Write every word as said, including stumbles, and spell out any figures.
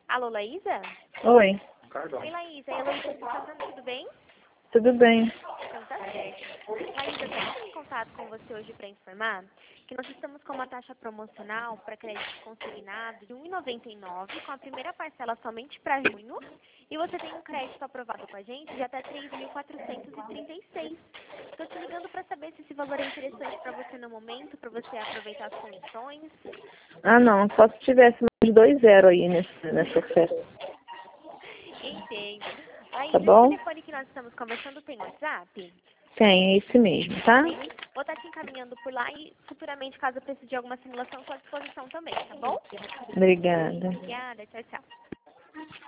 Alô, Laísa? Oi, Oi, Laísa. É Laísa Santana, tudo bem? tudo bem? Então tá certo. Laísa, eu tô entrando em contato com você hoje para informar que nós estamos com uma taxa promocional para crédito consignado de um real e noventa e nove centavos, com a primeira parcela somente para junho, e você tem um crédito aprovado com a gente de até três mil quatrocentos e trinta e seis. Estou te ligando para saber se esse valor é interessante para você no momento, para você aproveitar as condições. Ah, não, só se tivesse mais dois zero aí nesse, nessa oferta, Entendo. tá Laísa, esse bom? telefone que nós estamos conversando tem WhatsApp? Tem, é esse mesmo, tá? Tem. Vou estar te encaminhando por lá e futuramente, caso eu precise de alguma simulação, estou à disposição também, tá bom? Obrigada. Obrigada, tchau, tchau.